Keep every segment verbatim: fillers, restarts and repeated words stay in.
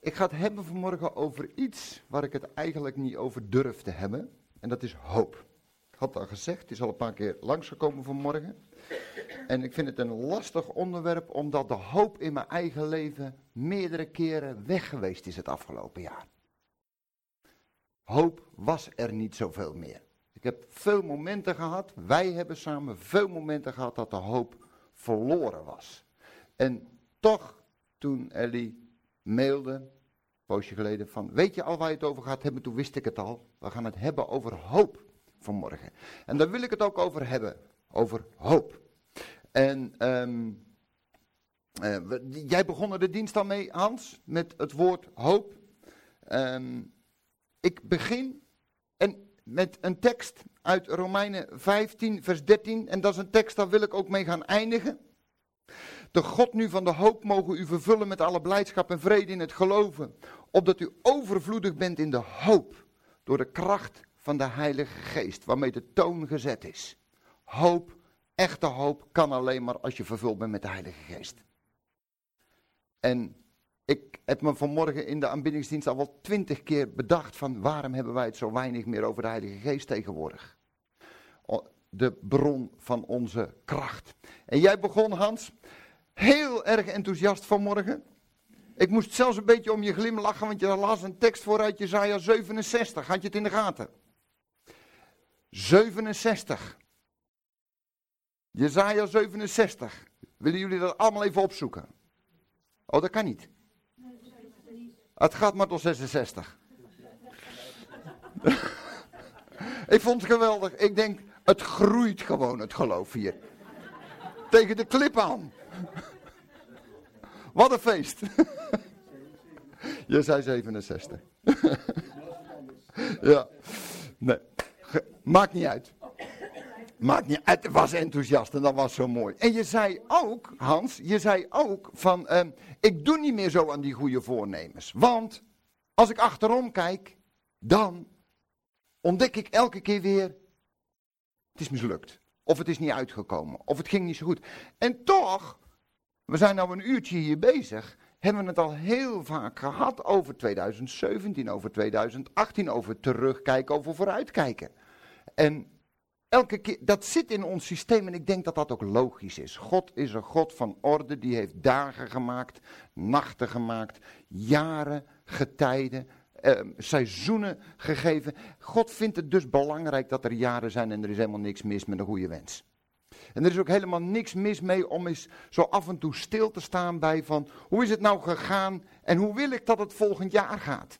Ik ga het hebben vanmorgen over iets waar ik het eigenlijk niet over durf te hebben. En dat is hoop. Ik had al gezegd, het is al een paar keer langsgekomen vanmorgen. En ik vind het een lastig onderwerp, omdat de hoop in mijn eigen leven meerdere keren weg geweest is het afgelopen jaar. Hoop was er niet zoveel meer. Ik heb veel momenten gehad, wij hebben samen veel momenten gehad dat de hoop verloren was. En toch, toen Ellie mailde, een poosje geleden, van weet je al waar je het over gaat hebben, toen wist ik het al. We gaan het hebben over hoop vanmorgen. En daar wil ik het ook over hebben, over hoop. En um, uh, we, jij begon er de dienst al mee, Hans, met het woord hoop. Um, ik begin en met een tekst uit Romeinen vijftien, vers dertien. En dat is een tekst, daar wil ik ook mee gaan eindigen. De God nu van de hoop mogen u vervullen met alle blijdschap en vrede in het geloven, opdat u overvloedig bent in de hoop, door de kracht van de Heilige Geest, waarmee de toon gezet is. Hoop, echte hoop, kan alleen maar als je vervuld bent met de Heilige Geest. En ik heb me vanmorgen in de aanbiddingsdienst al wel twintig keer bedacht van waarom hebben wij het zo weinig meer over de Heilige Geest tegenwoordig. De bron van onze kracht. En jij begon, Hans, heel erg enthousiast vanmorgen. Ik moest zelfs een beetje om je glimlachen, want je las een tekst voor uit Jesaja zevenenzestig. Had je het in de gaten? zevenenzestig. Jesaja zevenenzestig. Willen jullie dat allemaal even opzoeken? Oh, dat kan niet. Het gaat maar tot zesenzestig. Ik vond het geweldig. Ik denk, het groeit gewoon, het geloof hier. Tegen de klip aan. Wat een feest. Je zei zevenenzestig. Ja. Nee. Maakt niet uit. Maakt niet uit. Het was enthousiast en dat was zo mooi. En je zei ook, Hans, je zei ook van, uh, ik doe niet meer zo aan die goede voornemens. Want, als ik achterom kijk, dan ontdek ik elke keer weer, het is mislukt. Of het is niet uitgekomen. Of het ging niet zo goed. En toch, we zijn nou een uurtje hier bezig, hebben we het al heel vaak gehad over tweeduizend zeventien, over tweeduizend achttien, over terugkijken, over vooruitkijken. En elke keer, dat zit in ons systeem en ik denk dat dat ook logisch is. God is een God van orde, die heeft dagen gemaakt, nachten gemaakt, jaren, getijden, eh, seizoenen gegeven. God vindt het dus belangrijk dat er jaren zijn en er is helemaal niks mis met een goede wens. En er is ook helemaal niks mis mee om eens zo af en toe stil te staan bij van, hoe is het nou gegaan en hoe wil ik dat het volgend jaar gaat?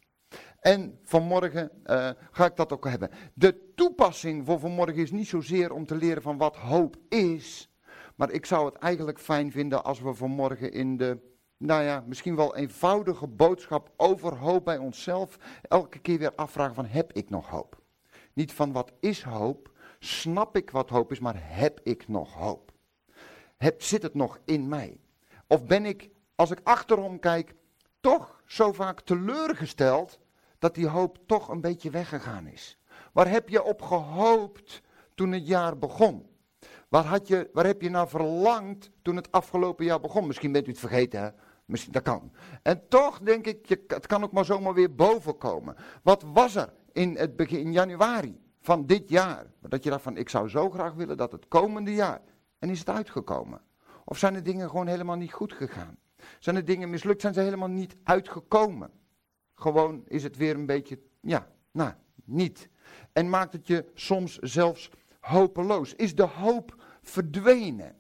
En vanmorgen uh, ga ik dat ook hebben. De toepassing voor vanmorgen is niet zozeer om te leren van wat hoop is. Maar ik zou het eigenlijk fijn vinden als we vanmorgen in de, nou ja, misschien wel eenvoudige boodschap over hoop bij onszelf elke keer weer afvragen van, heb ik nog hoop? Niet van wat is hoop, snap ik wat hoop is, maar heb ik nog hoop? Heb, zit het nog in mij? Of ben ik, als ik achterom kijk, toch zo vaak teleurgesteld dat die hoop toch een beetje weggegaan is? Waar heb je op gehoopt toen het jaar begon? Waar, had je, waar heb je naar verlangd toen het afgelopen jaar begon? Misschien bent u het vergeten, hè? Misschien, dat kan. En toch denk ik, je, het kan ook maar zomaar weer bovenkomen. Wat was er in, het begin, in januari van dit jaar? Dat je dacht van, ik zou zo graag willen dat het komende jaar. En is het uitgekomen? Of zijn de dingen gewoon helemaal niet goed gegaan? Zijn de dingen mislukt? Zijn ze helemaal niet uitgekomen? Gewoon is het weer een beetje, ja, nou, niet. En maakt het je soms zelfs hopeloos. Is de hoop verdwenen?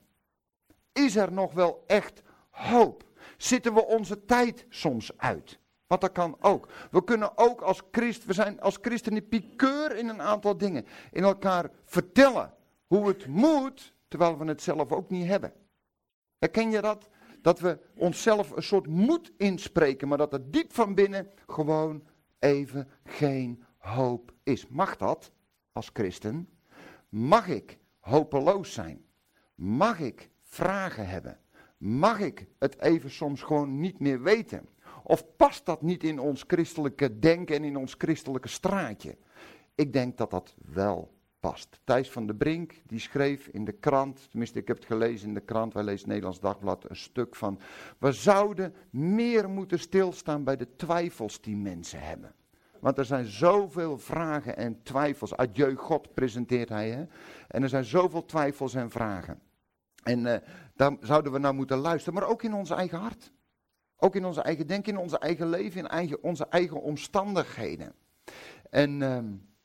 Is er nog wel echt hoop? Zitten we onze tijd soms uit? Want dat kan ook. We kunnen ook als christen, we zijn als christenen piqueur in een aantal dingen. In elkaar vertellen hoe het moet, terwijl we het zelf ook niet hebben. Herken je dat? Dat we onszelf een soort moed inspreken, maar dat er diep van binnen gewoon even geen hoop is. Mag dat als christen? Mag ik hopeloos zijn? Mag ik vragen hebben? Mag ik het even soms gewoon niet meer weten? Of past dat niet in ons christelijke denken en in ons christelijke straatje? Ik denk dat dat wel past. Thijs van der Brink, die schreef in de krant, tenminste ik heb het gelezen in de krant, wij lezen het Nederlands Dagblad, een stuk van, we zouden meer moeten stilstaan bij de twijfels die mensen hebben. Want er zijn zoveel vragen en twijfels. Adieu God presenteert hij. Hè? En er zijn zoveel twijfels en vragen. En uh, daar zouden we naar moeten luisteren. Maar ook in ons eigen hart. Ook in onze eigen denken, in onze eigen leven, in eigen, onze eigen omstandigheden. En uh,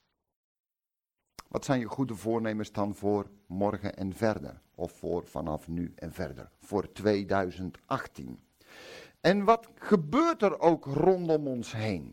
wat zijn je goede voornemens dan voor morgen en verder? Of voor vanaf nu en verder? Voor tweeduizend achttien. En wat gebeurt er ook rondom ons heen?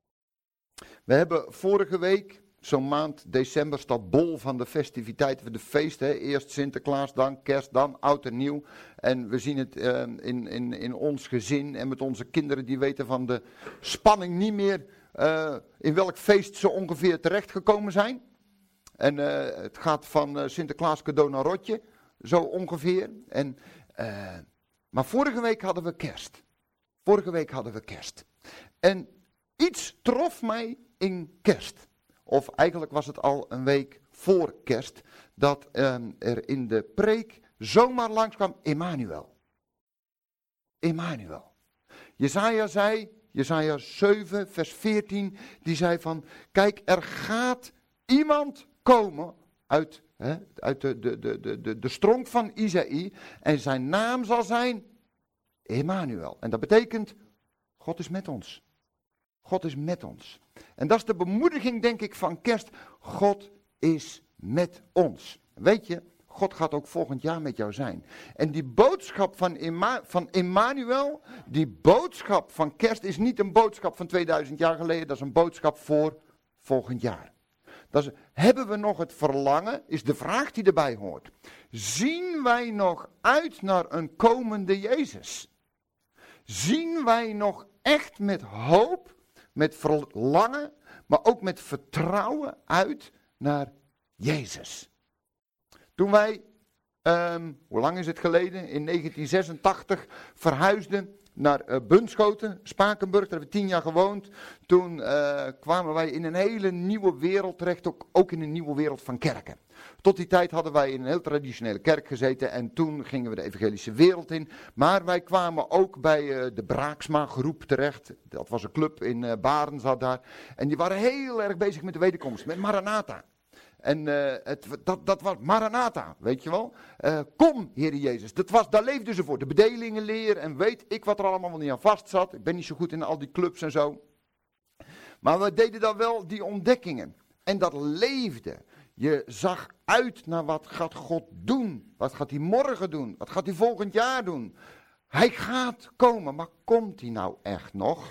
We hebben vorige week, zo'n maand december, staat bol van de festiviteiten, van de feesten. Hè? Eerst Sinterklaas, dan Kerst, dan Oud en Nieuw. En we zien het uh, in, in, in ons gezin en met onze kinderen, die weten van de spanning niet meer uh, in welk feest ze ongeveer terechtgekomen zijn. En uh, het gaat van uh, Sinterklaas cadeau naar rotje, zo ongeveer. En, uh, maar vorige week hadden we Kerst. Vorige week hadden we Kerst. En iets trof mij in Kerst. Of eigenlijk was het al een week voor Kerst, dat um, er in de preek zomaar langskwam Emmanuel. Emmanuel. Jesaja zei, Jesaja zeven vers veertien, die zei van, kijk, er gaat iemand komen uit, hè, uit de, de, de, de, de, de stronk van Isaïe en zijn naam zal zijn Emmanuel. En dat betekent, God is met ons. God is met ons. En dat is de bemoediging, denk ik, van Kerst. God is met ons. Weet je, God gaat ook volgend jaar met jou zijn. En die boodschap van, Emma, van Emmanuel, die boodschap van Kerst is niet een boodschap van tweeduizend jaar geleden. Dat is een boodschap voor volgend jaar. Dat is, hebben we nog het verlangen, is de vraag die erbij hoort. Zien wij nog uit naar een komende Jezus? Zien wij nog echt met hoop, met verlangen, maar ook met vertrouwen uit naar Jezus? Toen wij, um, hoe lang is het geleden, in negentien zesentachtig verhuisden naar uh, Bunschoten, Spakenburg, daar hebben we tien jaar gewoond. Toen uh, kwamen wij in een hele nieuwe wereld terecht, ook, ook in een nieuwe wereld van kerken. Tot die tijd hadden wij in een heel traditionele kerk gezeten en toen gingen we de evangelische wereld in. Maar wij kwamen ook bij uh, de Braaksma groep terecht. Dat was een club in uh, Baren zat daar. En die waren heel erg bezig met de wederkomst, met Maranatha. En uh, het, dat, dat was Maranatha, weet je wel. Uh, kom, Heere Jezus. Dat was, daar leefden ze voor. De bedelingenleer en weet ik wat er allemaal niet aan vast zat. Ik ben niet zo goed in al die clubs en zo. Maar we deden dan wel die ontdekkingen. En dat leefde. Je zag uit naar wat gaat God doen. Wat gaat hij morgen doen? Wat gaat hij volgend jaar doen? Hij gaat komen, maar komt hij nou echt nog?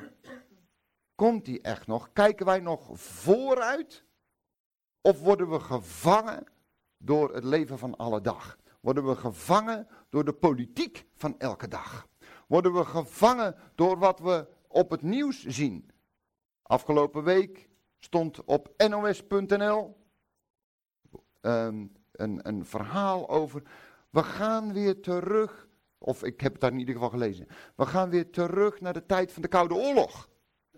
Komt hij echt nog? Kijken wij nog vooruit? Of worden we gevangen door het leven van alle dag? Worden we gevangen door de politiek van elke dag? Worden we gevangen door wat we op het nieuws zien? Afgelopen week stond op N O S punt N L um, een, een verhaal over, we gaan weer terug, of ik heb het daar in ieder geval gelezen, we gaan weer terug naar de tijd van de Koude Oorlog.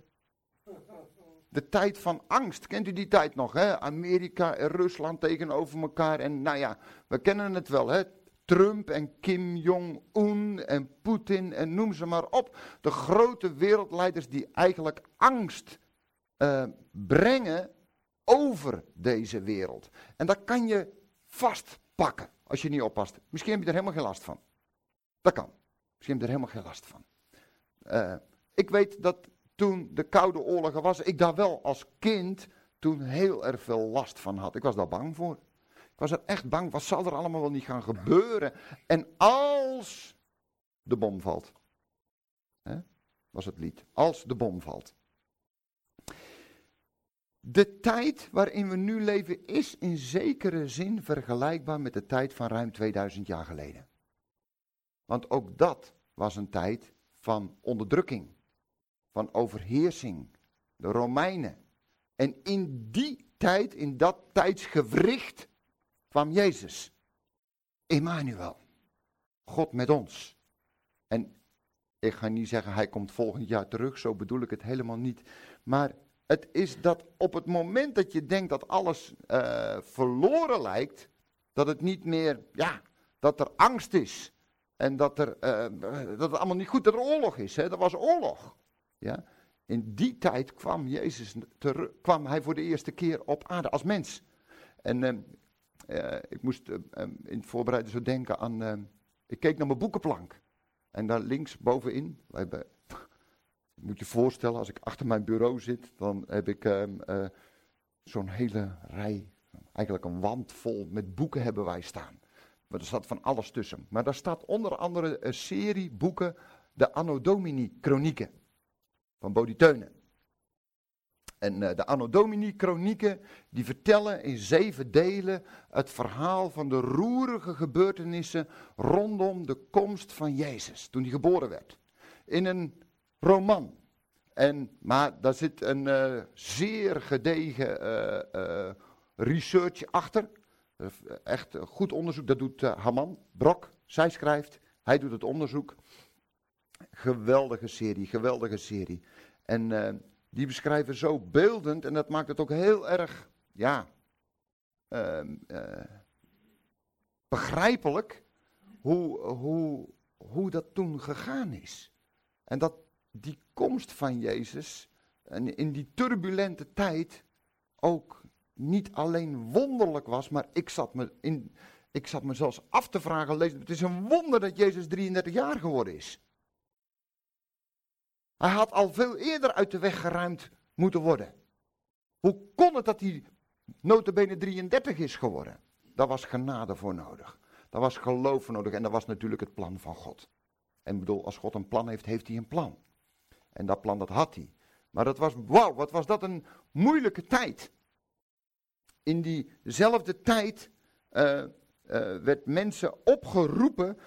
De tijd van angst, kent u die tijd nog, hè? Amerika en Rusland tegenover elkaar en nou ja, we kennen het wel, hè? Trump en Kim Jong-un en Poetin en noem ze maar op. De grote wereldleiders die eigenlijk angst uh, brengen over deze wereld. En dat kan je vastpakken als je niet oppast. Misschien heb je er helemaal geen last van. Dat kan. Misschien heb je er helemaal geen last van. Uh, ik weet dat toen de Koude Oorlog was, ik daar wel als kind toen heel erg veel last van had. Ik was daar bang voor. Ik was er echt bang, wat zal er allemaal wel niet gaan gebeuren? En als de bom valt, hè, was het lied, als de bom valt. De tijd waarin we nu leven is in zekere zin vergelijkbaar met de tijd van ruim tweeduizend jaar geleden. Want ook dat was een tijd van onderdrukking, van overheersing, de Romeinen. En in die tijd, in dat tijdsgewricht, kwam Jezus, Emmanuel, God met ons. En ik ga niet zeggen, hij komt volgend jaar terug, zo bedoel ik het helemaal niet. Maar Het is dat op het moment dat je denkt dat alles uh, verloren lijkt, dat het niet meer, ja, dat er angst is. En dat, er, uh, dat het allemaal niet goed, dat er oorlog is. Hè? Er was oorlog. Ja? In die tijd kwam Jezus, ter, kwam hij voor de eerste keer op aarde als mens. En uh, uh, ik moest uh, um, in het voorbereiden zo denken aan, uh, ik keek naar mijn boekenplank. En daar links bovenin, wij hebben, moet je voorstellen, als ik achter mijn bureau zit, dan heb ik um, uh, zo'n hele rij, eigenlijk een wand vol met boeken hebben wij staan. Maar er staat van alles tussen. Maar daar staat onder andere een serie boeken, de Anno Domini Chronieken, van Bodie Theunen. En uh, de Anno Domini Chronieken, die vertellen in zeven delen het verhaal van de roerige gebeurtenissen rondom de komst van Jezus, toen hij geboren werd. In een roman. En, maar daar zit een uh, zeer gedegen uh, uh, research achter. Uh, echt uh, goed onderzoek, dat doet uh, Haman Brok. Zij schrijft, hij doet het onderzoek. Geweldige serie, geweldige serie. En uh, die beschrijven zo beeldend en dat maakt het ook heel erg, ja, uh, uh, begrijpelijk hoe, hoe, hoe dat toen gegaan is. En dat die komst van Jezus en in die turbulente tijd ook niet alleen wonderlijk was, maar ik zat me, in, ik zat me zelfs af te vragen, lezen, het is een wonder dat Jezus drieëndertig jaar geworden is. Hij had al veel eerder uit de weg geruimd moeten worden. Hoe kon het dat hij nota bene drieëndertig is geworden? Daar was genade voor nodig. Daar was geloof voor nodig en dat was natuurlijk het plan van God. En ik bedoel, als God een plan heeft, heeft hij een plan. En dat plan, dat had hij. Maar dat was, wauw, wat was dat een moeilijke tijd. In diezelfde tijd uh, uh, werd mensen opgeroepen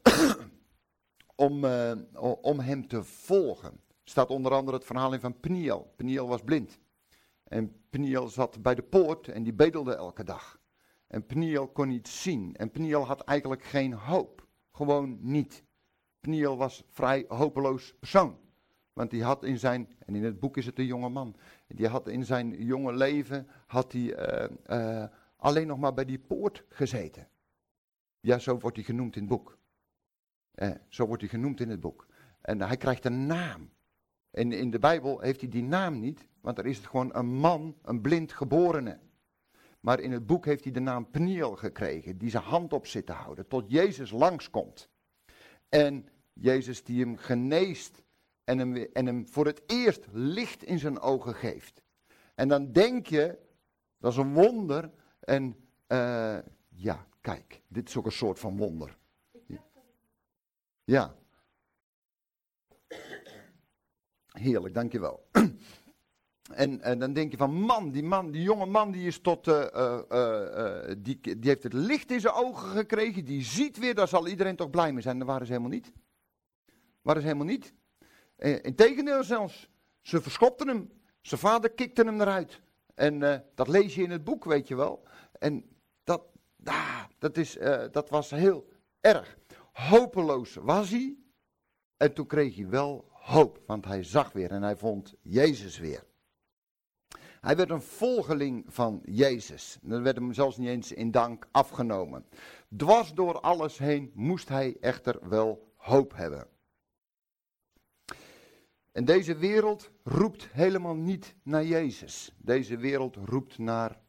om, uh, om hem te volgen. Er staat onder andere het verhaal in van Peniel. Peniel was blind. En Peniel zat bij de poort en die bedelde elke dag. En Peniel kon niet zien. En Peniel had eigenlijk geen hoop. Gewoon niet. Peniel was een vrij hopeloos persoon. Want die had in zijn, en in het boek is het een jonge man, die had in zijn jonge leven, had hij uh, uh, alleen nog maar bij die poort gezeten. Ja, zo wordt hij genoemd in het boek. Uh, zo wordt hij genoemd in het boek. En hij krijgt een naam. En in de Bijbel heeft hij die naam niet, want er is het gewoon een man, een blind geborene. Maar in het boek heeft hij de naam Peniel gekregen, die zijn hand op zit te houden, tot Jezus langskomt. En Jezus die hem geneest en hem, en hem voor het eerst licht in zijn ogen geeft. En dan denk je, dat is een wonder. En uh, ja, kijk, dit is ook een soort van wonder. Ja. Heerlijk, dankjewel. En, en dan denk je van, man, die man, die jonge man, die is tot, uh, uh, uh, die, die heeft het licht in zijn ogen gekregen, die ziet weer, daar zal iedereen toch blij mee zijn. Dat waren ze helemaal niet. Waren ze helemaal niet. Uh, Integendeel zelfs, ze verschopten hem, zijn vader kikte hem eruit. En uh, dat lees je in het boek, weet je wel. En dat, ah, dat, is, uh, dat was heel erg. Hopeloos was hij. En toen kreeg hij wel hoop, want hij zag weer en hij vond Jezus weer. Hij werd een volgeling van Jezus. Dat werd hem zelfs niet eens in dank afgenomen. Dwars door alles heen moest hij echter wel hoop hebben. En deze wereld roept helemaal niet naar Jezus. Deze wereld roept naar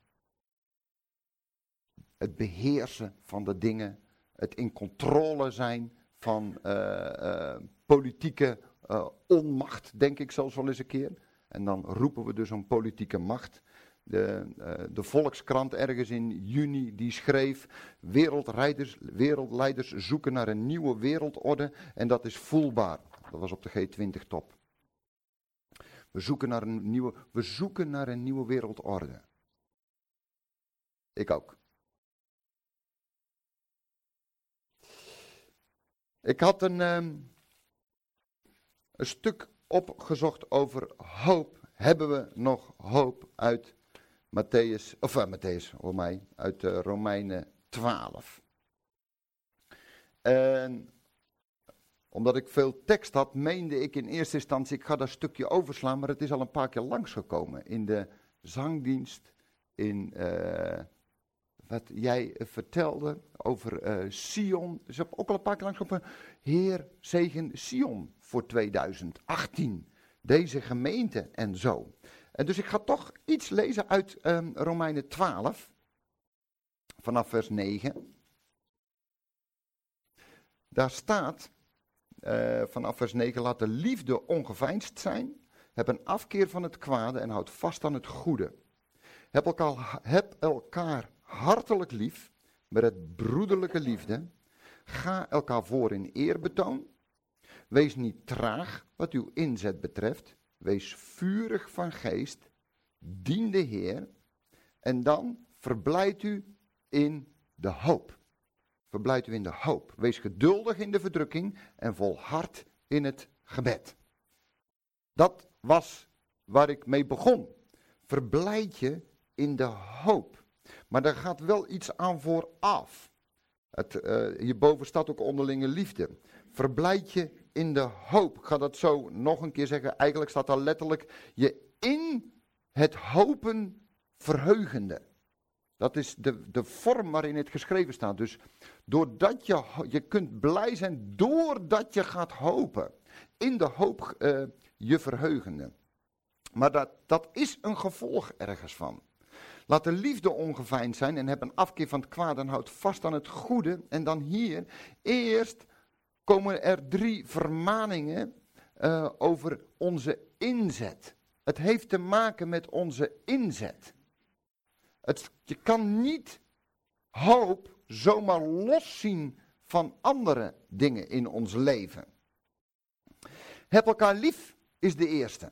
het beheersen van de dingen. Het in controle zijn van uh, uh, politieke uh, onmacht, denk ik zelfs wel eens een keer. En dan roepen we dus om politieke macht. De, uh, de Volkskrant ergens in juni die schreef, wereldleiders, wereldleiders zoeken naar een nieuwe wereldorde en dat is voelbaar. Dat was op de G twintig top. We zoeken naar een nieuwe, we zoeken naar een nieuwe wereldorde. Ik ook. Ik had een, um, een stuk opgezocht over hoop. Hebben we nog hoop uit Matthäus, of uh, Matthäus, hoor mij, uit uh, Romeinen twaalf. En Omdat ik veel tekst had, meende ik in eerste instantie, ik ga dat stukje overslaan, maar het is al een paar keer langsgekomen. In de zangdienst, in uh, wat jij vertelde over uh, Sion. Is ook al een paar keer langsgekomen. Heer, zegen Sion voor tweeduizend achttien. Deze gemeente en zo. En dus ik ga toch iets lezen uit um, Romeinen twaalf, vanaf vers negen. Daar staat, uh, vanaf vers negen, laat de liefde ongeveinsd zijn, heb een afkeer van het kwade en houd vast aan het goede. Heb elkaar, heb elkaar hartelijk lief, met het broederlijke liefde. Ga elkaar voor in eerbetoon. Wees niet traag wat uw inzet betreft. Wees vurig van geest. Dien de Heer. En dan verblijd u in de hoop. Verblijd u in de hoop. Wees geduldig in de verdrukking en volhard in het gebed. Dat was waar ik mee begon. Verblijd je in de hoop. Maar daar gaat wel iets aan vooraf. Het, uh, hierboven staat ook onderlinge liefde. Verblijd je in de hoop. Ik ga dat zo nog een keer zeggen. Eigenlijk staat daar letterlijk je in het hopen verheugende. Dat is de, de vorm waarin het geschreven staat. Dus doordat je, je kunt blij zijn doordat je gaat hopen. In de hoop uh, je verheugende. Maar dat, dat is een gevolg ergens van. Laat de liefde ongeveinsd zijn en heb een afkeer van het kwaad en houd vast aan het goede. En dan hier, eerst komen er drie vermaningen uh, over onze inzet. Het heeft te maken met onze inzet. Het, je kan niet hoop zomaar loszien van andere dingen in ons leven. Heb elkaar lief is de eerste.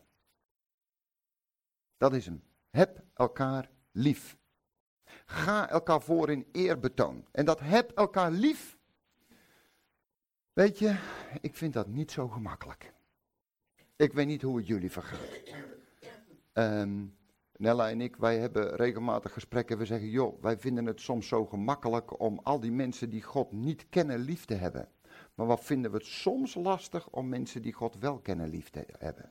Dat is hem. Heb elkaar lief. Ga elkaar voor in eerbetoon. En dat heb elkaar lief. Weet je, ik vind dat niet zo gemakkelijk. Ik weet niet hoe het jullie vergaat. Um, Nella en ik, wij hebben regelmatig gesprekken. We zeggen, joh, wij vinden het soms zo gemakkelijk om al die mensen die God niet kennen lief te hebben. Maar wat vinden we het soms lastig om mensen die God wel kennen lief te hebben?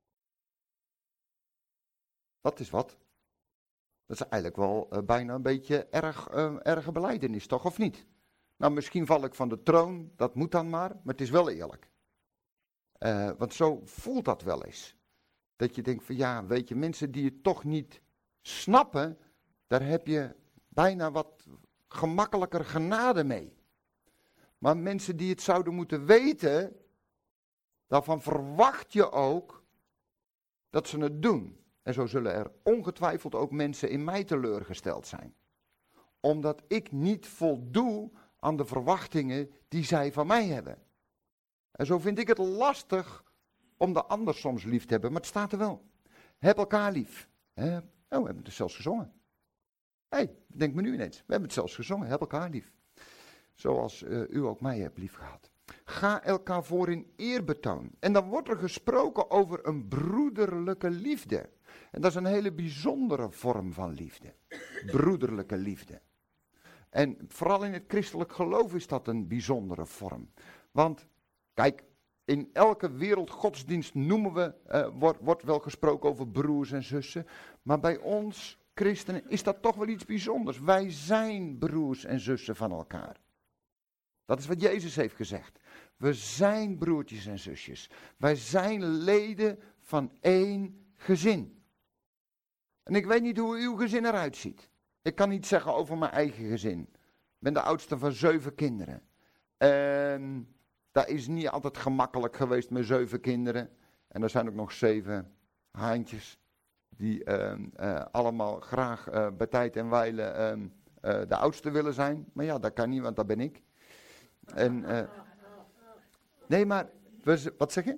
Dat is wat. Dat is eigenlijk wel uh, bijna een beetje erg, uh, erge belijdenis, toch, of niet? Nou, misschien val ik van de troon, dat moet dan maar, maar het is wel eerlijk. Uh, want zo voelt dat wel eens. Dat je denkt van ja, weet je, mensen die het toch niet snappen, daar heb je bijna wat gemakkelijker genade mee. Maar mensen die het zouden moeten weten, daarvan verwacht je ook dat ze het doen. En zo zullen er ongetwijfeld ook mensen in mij teleurgesteld zijn. Omdat ik niet voldoe aan de verwachtingen die zij van mij hebben. En zo vind ik het lastig om de ander soms lief te hebben, maar het staat er wel. Heb elkaar lief. He, oh, we hebben het zelfs gezongen. Hé, hey, denk me nu ineens. We hebben het zelfs gezongen. Heb elkaar lief. Zoals uh, u ook mij hebt lief gehad. Ga elkaar voor in eerbetoon. En dan wordt er gesproken over een broederlijke liefde. En dat is een hele bijzondere vorm van liefde. Broederlijke liefde. En vooral in het christelijk geloof is dat een bijzondere vorm. Want, kijk, in elke wereldgodsdienst noemen we, uh, wordt, wordt wel gesproken over broers en zussen. Maar bij ons, christenen, is dat toch wel iets bijzonders. Wij zijn broers en zussen van elkaar. Dat is wat Jezus heeft gezegd. We zijn broertjes en zusjes. Wij zijn leden van één gezin. En ik weet niet hoe uw gezin eruit ziet. Ik kan niet zeggen over mijn eigen gezin. Ik ben de oudste van zeven kinderen. En dat is niet altijd gemakkelijk geweest met zeven kinderen. En er zijn ook nog zeven haantjes. Die uh, uh, allemaal graag uh, bij tijd en wijle uh, uh, de oudste willen zijn. Maar ja, dat kan niet, want dat ben ik. En, uh, nee, maar, wat zeg je?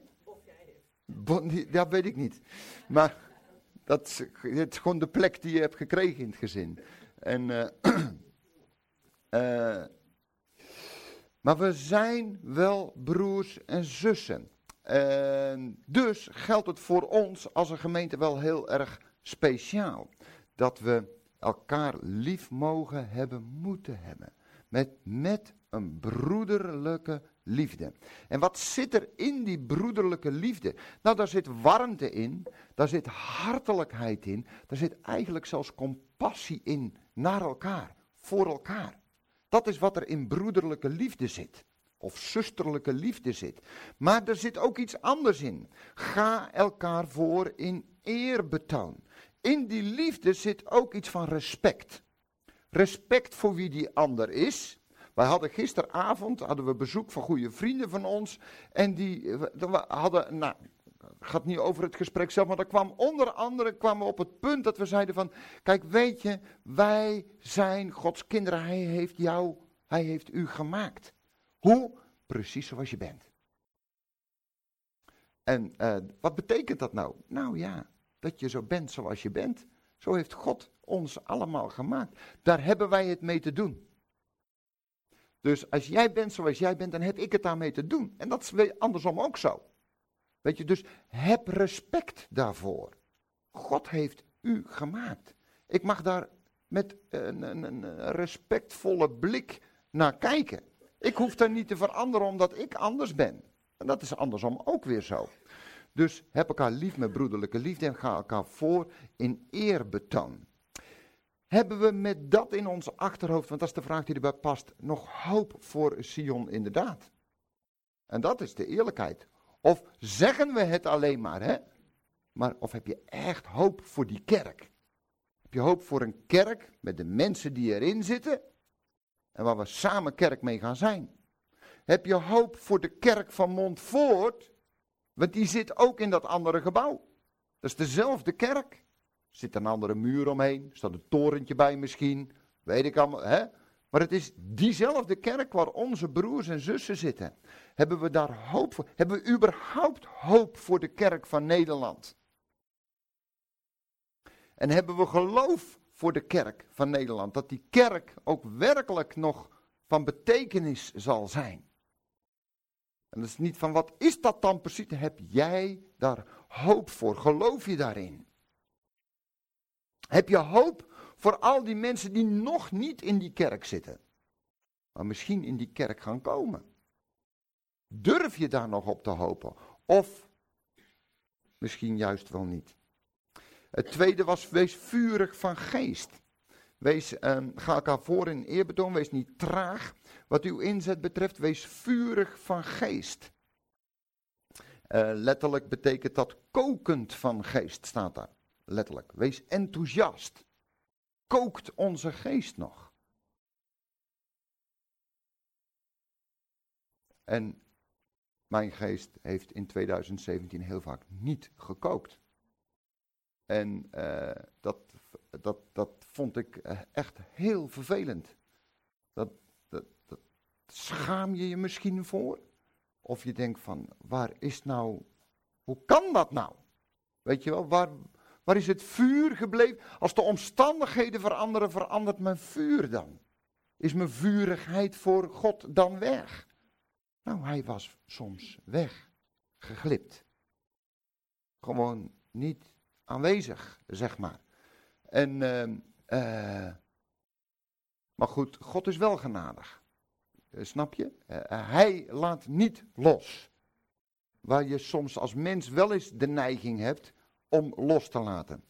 Dat weet ik niet. Maar dat is, het is gewoon de plek die je hebt gekregen in het gezin. En, uh, uh, maar we zijn wel broers en zussen. Uh, dus geldt het voor ons als een gemeente wel heel erg speciaal. Dat we elkaar lief mogen hebben, moeten hebben. Met, met een broederlijke liefde. En wat zit er in die broederlijke liefde? Nou, daar zit warmte in, daar zit hartelijkheid in, daar zit eigenlijk zelfs compassie in naar elkaar, voor elkaar. Dat is wat er in broederlijke liefde zit, of zusterlijke liefde zit. Maar er zit ook iets anders in. Ga elkaar voor in eerbetoon. In die liefde zit ook iets van respect. Respect voor wie die ander is. Wij hadden gisteravond hadden we bezoek van goede vrienden van ons. En die we hadden, nou, het gaat niet over het gesprek zelf, maar er kwam onder andere kwamen we op het punt dat we zeiden van, kijk, weet je, wij zijn Gods kinderen. Hij heeft jou, hij heeft u gemaakt. Hoe? Precies zoals je bent. En uh, wat betekent dat nou? Nou ja, dat je zo bent zoals je bent. Zo heeft God ons allemaal gemaakt. Daar hebben wij het mee te doen. Dus als jij bent zoals jij bent, dan heb ik het daarmee te doen. En dat is andersom ook zo. Weet je, dus heb respect daarvoor. God heeft u gemaakt. Ik mag daar met een, een, een respectvolle blik naar kijken. Ik hoef daar niet te veranderen omdat ik anders ben. En dat is andersom ook weer zo. Dus heb elkaar lief met broederlijke liefde en ga elkaar voor in eerbetoon. Hebben we met dat in ons achterhoofd, want dat is de vraag die erbij past, nog hoop voor Sion inderdaad? En dat is de eerlijkheid. Of zeggen we het alleen maar, hè? Maar of heb je echt hoop voor die kerk? Heb je hoop voor een kerk met de mensen die erin zitten en waar we samen kerk mee gaan zijn? Heb je hoop voor de kerk van Montfort? Want die zit ook in dat andere gebouw. Dat is dezelfde kerk. Er zit een andere muur omheen, er staat een torentje bij misschien, weet ik allemaal, hè? Maar het is diezelfde kerk waar onze broers en zussen zitten. Hebben we daar hoop voor? Hebben we überhaupt hoop voor de kerk van Nederland? En hebben we geloof voor de kerk van Nederland? Dat die kerk ook werkelijk nog van betekenis zal zijn. En dat is niet van wat is dat dan precies? Heb jij daar hoop voor? Geloof je daarin? Heb je hoop voor al die mensen die nog niet in die kerk zitten, maar misschien in die kerk gaan komen? Durf je daar nog op te hopen? Of misschien juist wel niet? Het tweede was, wees vurig van geest. Wees, eh, ga elkaar voor in eerbetoon, wees niet traag. Wat uw inzet betreft, wees vurig van geest. Uh, letterlijk betekent dat kokend van geest, staat daar. Letterlijk, wees enthousiast. Kookt onze geest nog? En mijn geest heeft in tweeduizend zeventien heel vaak niet gekookt. En uh, dat, dat, dat vond ik echt heel vervelend. Dat, dat, dat schaam je je misschien voor? Of je denkt van, waar is nou, hoe kan dat nou? Weet je wel, waar, waar is het vuur gebleven? Als de omstandigheden veranderen, verandert mijn vuur dan? Is mijn vurigheid voor God dan weg? Nou, hij was soms weg, geglipt. Gewoon niet aanwezig, zeg maar. En, uh, uh, maar goed, God is wel genadig. Uh, snap je? Uh, hij laat niet los. Waar je soms als mens wel eens de neiging hebt om los te laten.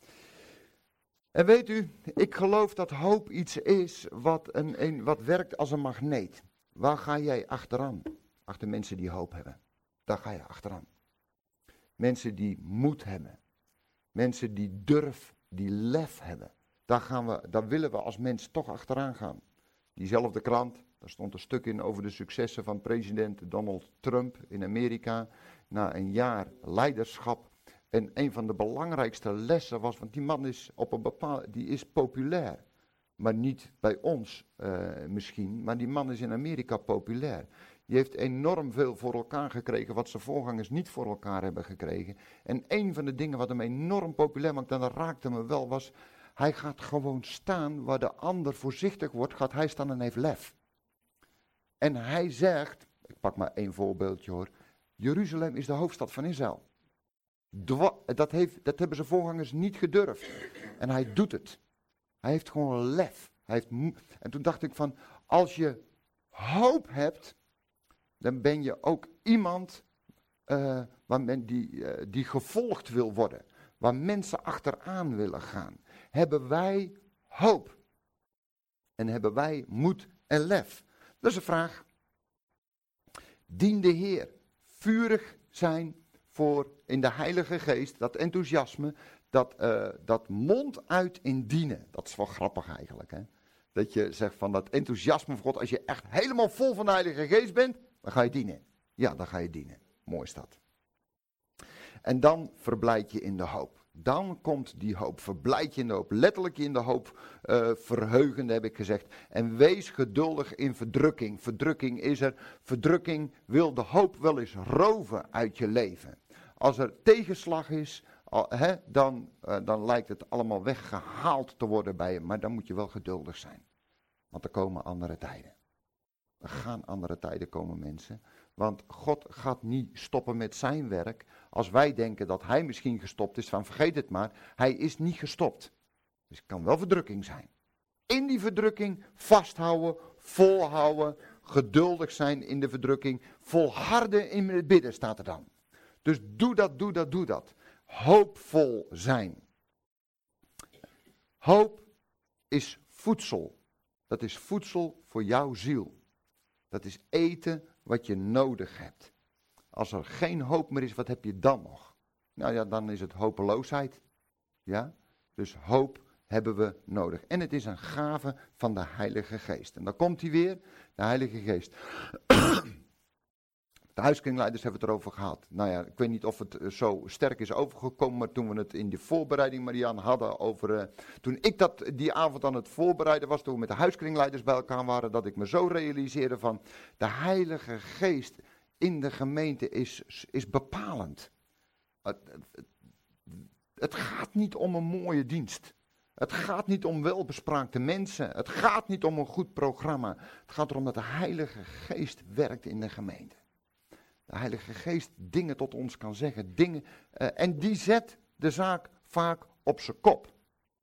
En weet u, ik geloof dat hoop iets is wat, een, een, wat werkt als een magneet. Waar ga jij achteraan? Achter mensen die hoop hebben. Daar ga je achteraan. Mensen die moed hebben. Mensen die durf, die lef hebben. Daar, gaan we, daar willen we als mens toch achteraan gaan. Diezelfde krant, daar stond een stuk in over de successen van president Donald Trump in Amerika. Na een jaar leiderschap. En een van de belangrijkste lessen was, want die man is op een bepaalde, die is populair. Maar niet bij ons uh, misschien, maar die man is in Amerika populair. Die heeft enorm veel voor elkaar gekregen wat zijn voorgangers niet voor elkaar hebben gekregen. En een van de dingen wat hem enorm populair maakt, en dat raakte me wel, was, hij gaat gewoon staan waar de ander voorzichtig wordt, gaat hij staan en heeft lef. En hij zegt, ik pak maar één voorbeeldje hoor, Jeruzalem is de hoofdstad van Israël. Dwa, dat, heeft, dat hebben zijn voorgangers niet gedurfd. En hij doet het. Hij heeft gewoon lef. Hij heeft mo- en toen dacht ik van, als je hoop hebt, dan ben je ook iemand uh, waar men die, uh, die gevolgd wil worden. Waar mensen achteraan willen gaan. Hebben wij hoop? En hebben wij moed en lef? Dat is een vraag. Dien de Heer. Vurig zijn voor in de Heilige Geest. Dat enthousiasme. Dat, uh, dat mond uit in dienen. Dat is wel grappig eigenlijk. Hè? Dat je zegt van dat enthousiasme van God. Als je echt helemaal vol van de Heilige Geest bent. Dan ga je dienen. Ja, dan ga je dienen. Mooi is dat. En dan verblijd je in de hoop. Dan komt die hoop. Verblijd je in de hoop. Letterlijk in de hoop uh, verheugen, heb ik gezegd. En wees geduldig in verdrukking. Verdrukking is er. Verdrukking wil de hoop wel eens roven uit je leven. Als er tegenslag is, al, hè, dan, uh, dan lijkt het allemaal weggehaald te worden bij je. Maar dan moet je wel geduldig zijn. Want er komen andere tijden. Er gaan andere tijden komen, mensen. Want God gaat niet stoppen met zijn werk. Als wij denken dat hij misschien gestopt is, van vergeet het maar. Hij is niet gestopt. Dus het kan wel verdrukking zijn. In die verdrukking vasthouden, volhouden, geduldig zijn in de verdrukking. Volharden in het bidden staat er dan. Dus doe dat, doe dat, doe dat. Hoopvol zijn. Hoop is voedsel. Dat is voedsel voor jouw ziel. Dat is eten wat je nodig hebt. Als er geen hoop meer is, wat heb je dan nog? Nou ja, dan is het hopeloosheid. Ja? Dus hoop hebben we nodig. En het is een gave van de Heilige Geest. En dan komt hij weer, de Heilige Geest. De huiskringleiders hebben het erover gehad. Nou ja, ik weet niet of het zo sterk is overgekomen, maar toen we het in de voorbereiding, Marianne, hadden over... Uh, toen ik dat die avond aan het voorbereiden was, toen we met de huiskringleiders bij elkaar waren, dat ik me zo realiseerde van, de Heilige Geest in de gemeente is, is bepalend. Het, het, het gaat niet om een mooie dienst. Het gaat niet om welbespraakte mensen. Het gaat niet om een goed programma. Het gaat erom dat de Heilige Geest werkt in de gemeente. De Heilige Geest dingen tot ons kan zeggen. Dingen, uh, en die zet de zaak vaak op zijn kop.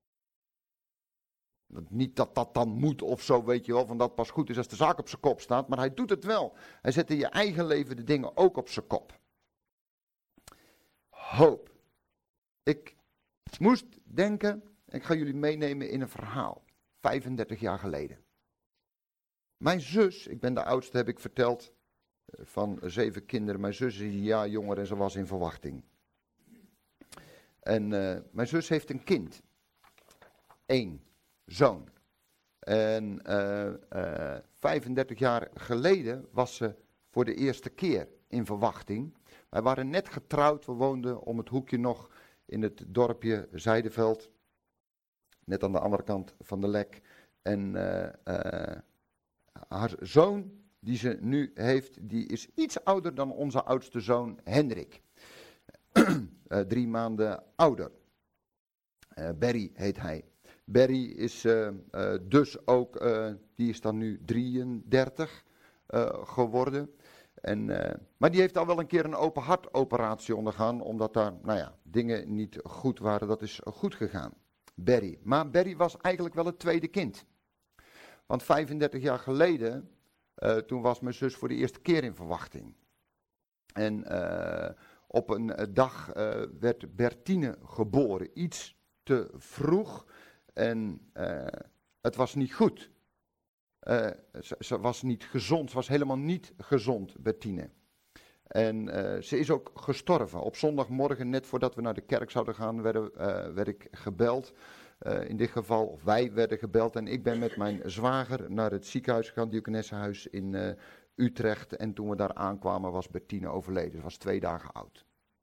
Niet dat dat dan moet of zo, weet je wel, van dat pas goed is als de zaak op zijn kop staat. Maar hij doet het wel. Hij zet in je eigen leven de dingen ook op zijn kop. Hoop. Ik moest denken, ik ga jullie meenemen in een verhaal. vijfendertig jaar geleden. Mijn zus, ik ben de oudste, heb ik verteld, van zeven kinderen. Mijn zus is een jaar jonger en ze was in verwachting. En uh, mijn zus heeft een kind. Eén zoon. En uh, uh, vijfendertig jaar geleden was ze voor de eerste keer in verwachting. Wij waren net getrouwd. We woonden om het hoekje nog in het dorpje Zijdeveld. Net aan de andere kant van de Lek. En uh, uh, haar zoon, die ze nu heeft, die is iets ouder dan onze oudste zoon Hendrik. uh, drie maanden ouder. Uh, Barry heet hij. Barry is uh, uh, dus ook, uh, die is dan nu drieëndertig uh, geworden. En, uh, maar die heeft al wel een keer een open hartoperatie ondergaan, omdat daar, nou ja, dingen niet goed waren. Dat is goed gegaan. Barry. Maar Barry was eigenlijk wel het tweede kind. Want vijfendertig jaar geleden, uh, toen was mijn zus voor de eerste keer in verwachting. En uh, op een uh, dag uh, werd Bertine geboren. Iets te vroeg. En uh, het was niet goed. Uh, ze, ze was niet gezond. Ze was helemaal niet gezond, Bertine. En uh, ze is ook gestorven. Op zondagmorgen, net voordat we naar de kerk zouden gaan, werden, uh, werd ik gebeld. Uh, in dit geval, of wij werden gebeld. En ik ben met mijn zwager naar het ziekenhuis gegaan, Diakonessenhuis in uh, Utrecht. En toen we daar aankwamen was Bertine overleden. Ze was twee dagen oud.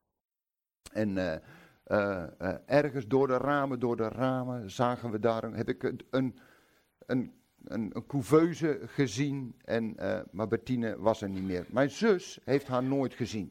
En uh, uh, uh, ergens door de ramen, door de ramen zagen we daar, heb ik een, een, een, een couveuse gezien. En, uh, maar Bertine was er niet meer. Mijn zus heeft haar nooit gezien.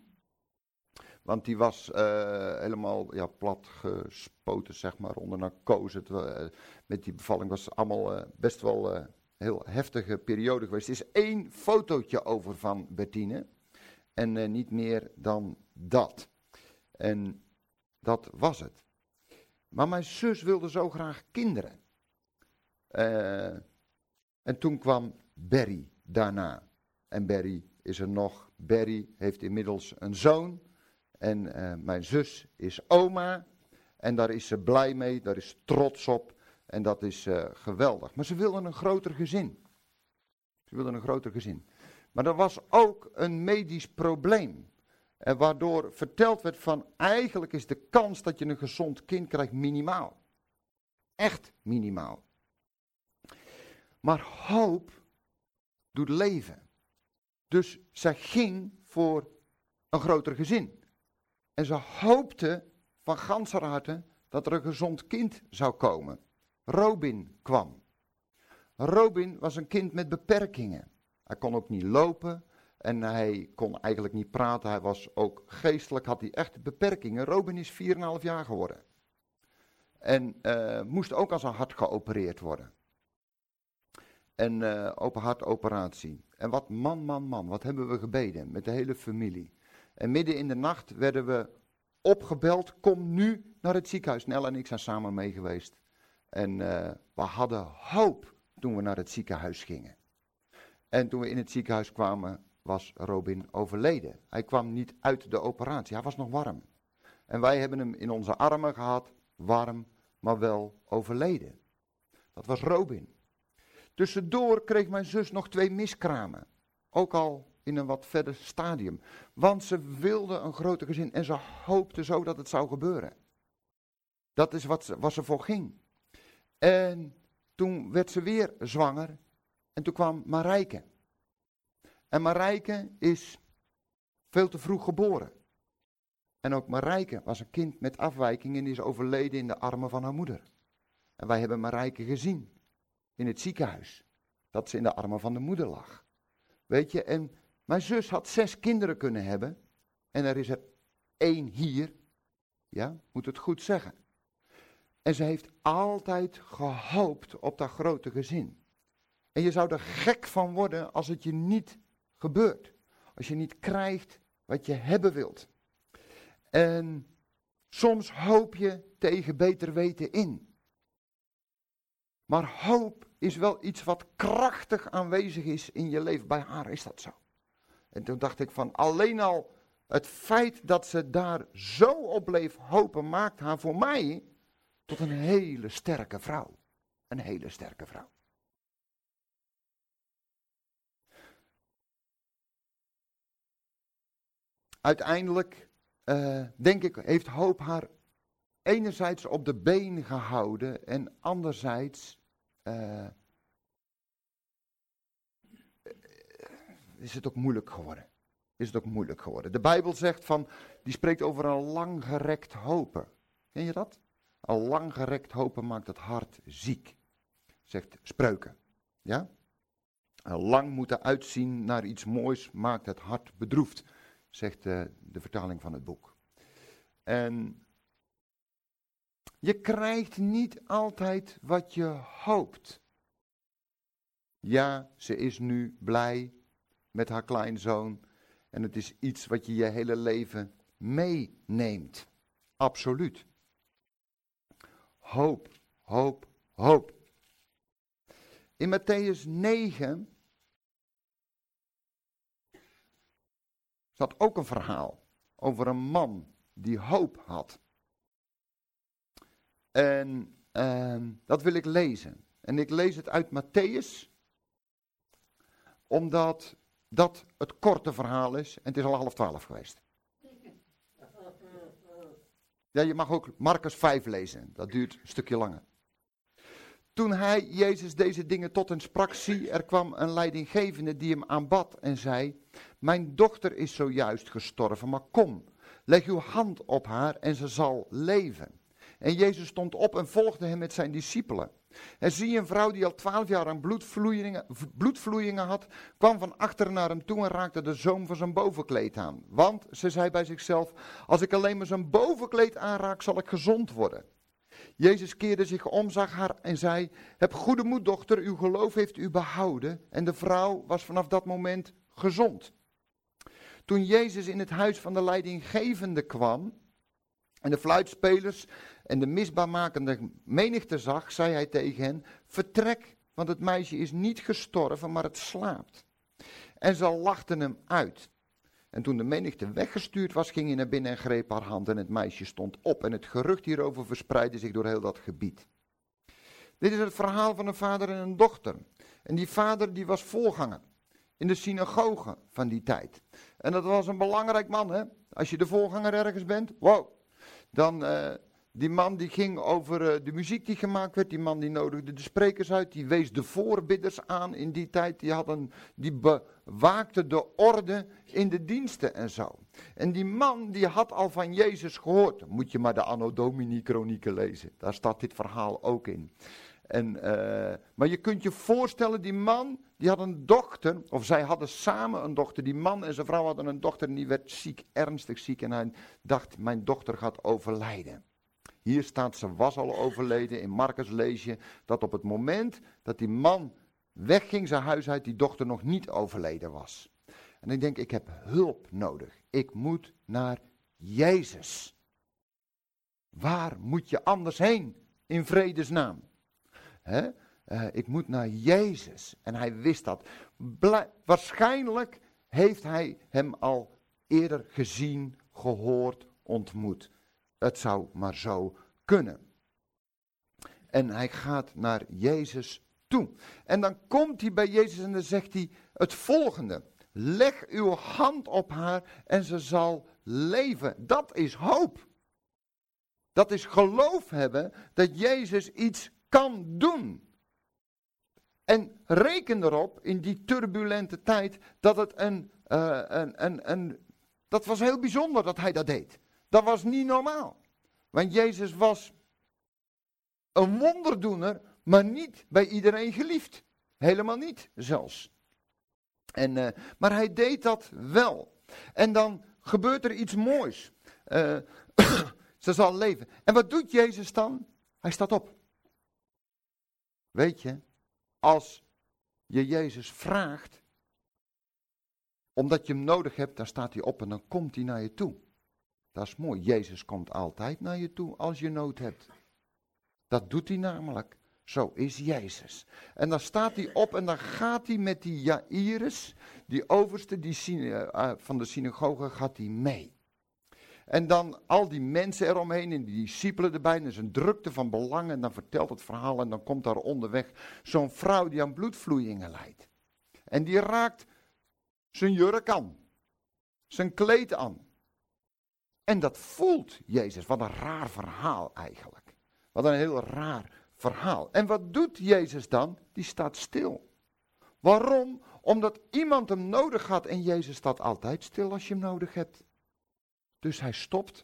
Want die was uh, helemaal ja, plat gespoten, zeg maar, onder narcose. Het, uh, met die bevalling was allemaal uh, best wel een uh, heel heftige periode geweest. Er is één fotootje over van Bertine. En uh, niet meer dan dat. En dat was het. Maar mijn zus wilde zo graag kinderen. Uh, en toen kwam Barry daarna. En Barry is er nog. Barry heeft inmiddels een zoon. En uh, mijn zus is oma. En daar is ze blij mee, daar is ze trots op. En dat is uh, geweldig. Maar ze wilden een groter gezin. Ze wilden een groter gezin. Maar er was ook een medisch probleem. En waardoor verteld werd van, eigenlijk is de kans dat je een gezond kind krijgt minimaal. Echt minimaal. Maar hoop doet leven. Dus zij ging voor een groter gezin. En ze hoopte van ganser harte dat er een gezond kind zou komen. Robin kwam. Robin was een kind met beperkingen. Hij kon ook niet lopen en hij kon eigenlijk niet praten. Hij was ook geestelijk, had hij echt beperkingen. Robin is vier komma vijf jaar geworden. En uh, moest ook aan zijn hart geopereerd worden. En uh, open hartoperatie. En wat man, man, man, wat hebben we gebeden met de hele familie. En midden in de nacht werden we opgebeld, kom nu naar het ziekenhuis. Nel en ik zijn samen mee geweest. En uh, we hadden hoop toen we naar het ziekenhuis gingen. En toen we in het ziekenhuis kwamen, was Robin overleden. Hij kwam niet uit de operatie, hij was nog warm. En wij hebben hem in onze armen gehad, warm, maar wel overleden. Dat was Robin. Tussendoor kreeg mijn zus nog twee miskramen. Ook al in een wat verder stadium. Want ze wilde een groter gezin en ze hoopte zo dat het zou gebeuren. Dat is wat ze, wat ze voor ging. En toen werd ze weer zwanger en toen kwam Marijke. En Marijke is veel te vroeg geboren. En ook Marijke was een kind met afwijking en is overleden in de armen van haar moeder. En wij hebben Marijke gezien in het ziekenhuis. Dat ze in de armen van de moeder lag. Weet je, en mijn zus had zes kinderen kunnen hebben. En er is er één hier. Ja, moet het goed zeggen. En ze heeft altijd gehoopt op dat grote gezin. En je zou er gek van worden als het je niet gebeurt. Als je niet krijgt wat je hebben wilt. En soms hoop je tegen beter weten in. Maar hoop is wel iets wat krachtig aanwezig is in je leven. Bij haar is dat zo. En toen dacht ik van alleen al het feit dat ze daar zo op bleef hopen maakt haar voor mij tot een hele sterke vrouw. Een hele sterke vrouw. Uiteindelijk, uh, denk ik, heeft hoop haar enerzijds op de been gehouden en anderzijds uh, is het ook moeilijk geworden. Is het ook moeilijk geworden. De Bijbel zegt van, die spreekt over een langgerekt hopen. Ken je dat? Een langgerekt hopen maakt het hart ziek. Zegt Spreuken. Ja? Een lang moeten uitzien naar iets moois maakt het hart bedroefd. Zegt de, de vertaling van het boek. En je krijgt niet altijd wat je hoopt. Ja, ze is nu blij met haar kleinzoon. En het is iets wat je je hele leven meeneemt. Absoluut. Hoop, hoop, hoop. In Mattheüs negen zat ook een verhaal over een man die hoop had. En uh, dat wil ik lezen. En ik lees het uit Mattheüs, omdat dat het korte verhaal is. En het is al half twaalf geweest. Ja, je mag ook Marcus vijf lezen. Dat duurt een stukje langer. Toen hij, Jezus, deze dingen tot hen sprak, zie, er kwam een leidinggevende die hem aanbad en zei, mijn dochter is zojuist gestorven, maar kom, leg uw hand op haar en ze zal leven. En Jezus stond op en volgde hem met zijn discipelen. En zie, een vrouw die al twaalf jaar aan bloedvloeien, bloedvloeien had, kwam van achteren naar hem toe en raakte de zoom van zijn bovenkleed aan. Want, ze zei bij zichzelf, als ik alleen maar zijn bovenkleed aanraak, zal ik gezond worden. Jezus keerde zich om, zag haar en zei, heb goede moed, dochter, uw geloof heeft u behouden. En de vrouw was vanaf dat moment gezond. Toen Jezus in het huis van de leidinggevende kwam en de fluitspelers en de misbaarmakende menigte zag, zei hij tegen hen, vertrek, want het meisje is niet gestorven, maar het slaapt. En ze lachten hem uit. En toen de menigte weggestuurd was, ging hij naar binnen en greep haar hand en het meisje stond op. En het gerucht hierover verspreidde zich door heel dat gebied. Dit is het verhaal van een vader en een dochter. En die vader die was voorganger in de synagoge van die tijd. En dat was een belangrijk man, hè. Als je de voorganger ergens bent, wow. Dan, uh, die man die ging over uh, de muziek die gemaakt werd. Die man die nodigde de sprekers uit. Die wees de voorbidders aan in die tijd. Die, hadden, die bewaakte de orde in de diensten en zo. En die man die had al van Jezus gehoord. Dan moet je maar de Anno Domini kronieken lezen. Daar staat dit verhaal ook in. En, uh, maar je kunt je voorstellen, die man, die had een dochter, of zij hadden samen een dochter. Die man en zijn vrouw hadden een dochter en die werd ziek, ernstig ziek. En hij dacht, mijn dochter gaat overlijden. Hier staat, ze was al overleden. In Marcus lees je dat op het moment dat die man wegging zijn huis uit, die dochter nog niet overleden was. En ik denk, ik heb hulp nodig. Ik moet naar Jezus. Waar moet je anders heen, in vredesnaam? He? Uh, ik moet naar Jezus. En hij wist dat. Bla- waarschijnlijk heeft hij hem al eerder gezien, gehoord, ontmoet. Het zou maar zo kunnen. En hij gaat naar Jezus toe. En dan komt hij bij Jezus en dan zegt hij het volgende. Leg uw hand op haar en ze zal leven. Dat is hoop. Dat is geloof hebben dat Jezus iets kan doen. En reken erop in die turbulente tijd dat het een, uh, een, een, een, dat was heel bijzonder dat hij dat deed. Dat was niet normaal. Want Jezus was een wonderdoener, maar niet bij iedereen geliefd. Helemaal niet zelfs. En, uh, maar hij deed dat wel. En dan gebeurt er iets moois. Uh, ze zal leven. En wat doet Jezus dan? Hij staat op. Weet je, als je Jezus vraagt, omdat je hem nodig hebt, dan staat hij op en dan komt hij naar je toe. Dat is mooi. Jezus komt altijd naar je toe als je nood hebt. Dat doet hij namelijk. Zo is Jezus. En dan staat hij op en dan gaat hij met die Jairus, die overste die uh, van de synagoge, gaat hij mee. En dan al die mensen eromheen en die discipelen erbij. En er is een drukte van belang en dan vertelt het verhaal. En dan komt daar onderweg zo'n vrouw die aan bloedvloeien lijdt. En die raakt zijn jurk aan. Zijn kleed aan. En dat voelt Jezus. Wat een raar verhaal eigenlijk. Wat een heel raar verhaal. En wat doet Jezus dan? Die staat stil. Waarom? Omdat iemand hem nodig had. En Jezus staat altijd stil als je hem nodig hebt. Dus hij stopt.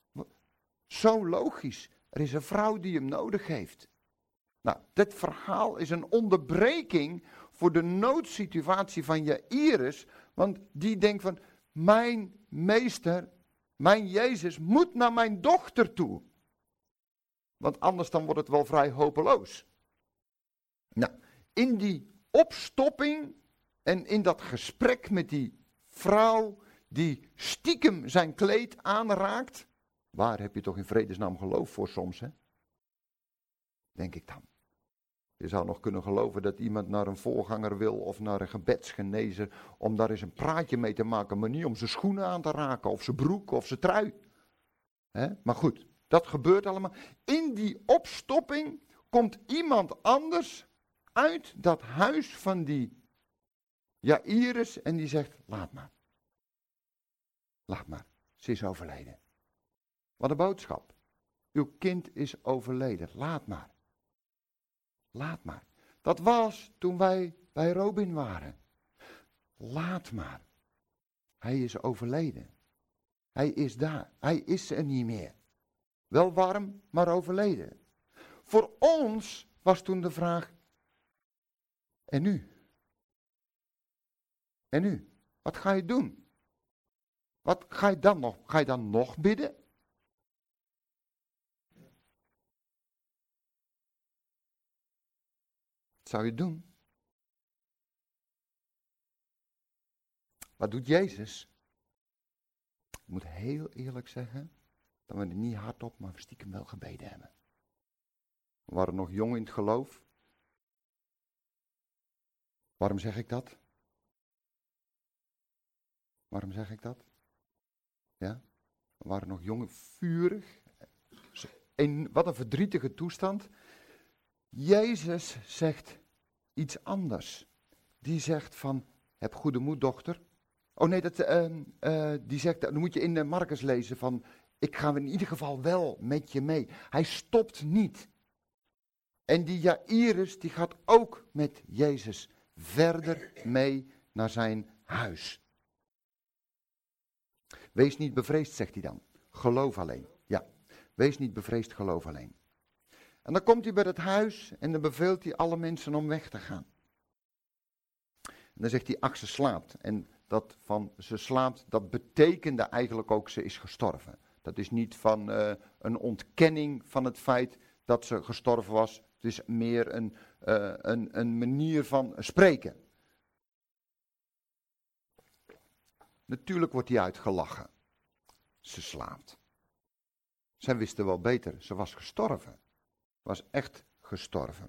Zo logisch. Er is een vrouw die hem nodig heeft. Nou, dit verhaal is een onderbreking voor de noodsituatie van Jairus. Want die denkt van, mijn meester, mijn Jezus moet naar mijn dochter toe. Want anders dan wordt het wel vrij hopeloos. Nou, in die opstopping en in dat gesprek met die vrouw die stiekem zijn kleed aanraakt. Waar heb je toch in vredesnaam geloof voor soms, hè? Denk ik dan. Je zou nog kunnen geloven dat iemand naar een voorganger wil of naar een gebedsgenezer om daar eens een praatje mee te maken, maar niet om zijn schoenen aan te raken of zijn broek of zijn trui. Hè? Maar goed, dat gebeurt allemaal. In die opstopping komt iemand anders uit dat huis van die Jairus en die zegt, laat maar. Laat maar, ze is overleden. Wat een boodschap. Uw kind is overleden, laat maar. Laat maar. Dat was toen wij bij Robin waren. Laat maar. Hij is overleden. Hij is daar. Hij is er niet meer. Wel warm, maar overleden. Voor ons was toen de vraag, en nu? En nu? Wat ga je doen? Wat ga je dan nog? Ga je dan nog bidden? Wat zou je doen? Wat doet Jezus? Ik moet heel eerlijk zeggen, dat we het niet hardop, maar stiekem wel gebeden hebben. We waren nog jong in het geloof. Waarom zeg ik dat? Waarom zeg ik dat? Ja, we waren nog jong, vurig. En wat een verdrietige toestand. Jezus zegt iets anders. Die zegt van, heb goede moed, dochter. Oh nee, dat, uh, uh, die zegt, dan moet je in de Marcus lezen van, ik ga in ieder geval wel met je mee. Hij stopt niet. En die Jairus, die gaat ook met Jezus verder mee naar zijn huis. Wees niet bevreesd, zegt hij dan. Geloof alleen. Ja, wees niet bevreesd, geloof alleen. En dan komt hij bij het huis en dan beveelt hij alle mensen om weg te gaan. En dan zegt hij, ach, ze slaapt. En dat van ze slaapt, dat betekende eigenlijk ook ze is gestorven. Dat is niet van uh, een ontkenning van het feit dat ze gestorven was. Het is meer een, uh, een, een manier van spreken. Natuurlijk wordt hij uitgelachen. Ze slaapt. Zij wisten wel beter, ze was gestorven. Was echt gestorven.